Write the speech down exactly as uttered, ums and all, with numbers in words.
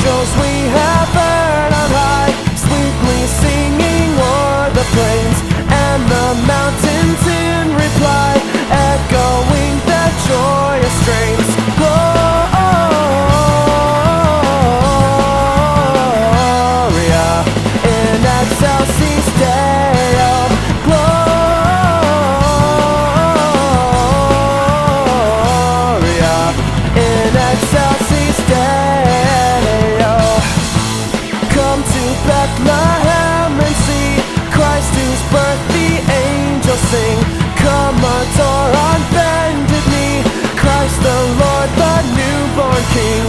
angels we have heard on high, sweetly singing o'er the plains, and the mountains in reply, echoing their joyous strains. Gloria in excelsis Deo. Gloria in excelsis Deo. Come to Bethlehem and see Christ, whose birth the angels sing. Come adore on bended knee Christ the Lord, the newborn King.